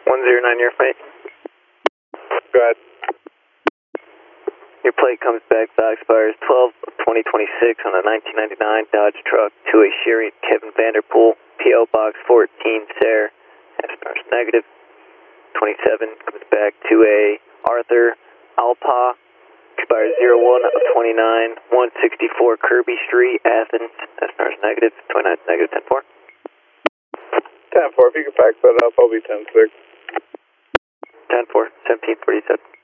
109 your flight. Go ahead. Your plate comes back, expires 12/20/26 on a 1999 Dodge truck to a Sherry Kevin Vanderpool, P.O. Box 14, Sayre, stars negative. 27 comes back to a Arthur Alpa, expires 01/29, 164 Kirby Street, Athens, stars negative. 29 negative 10-4. 10-4, if you can fax that up, I'll be 10-6. 10-4, 1747.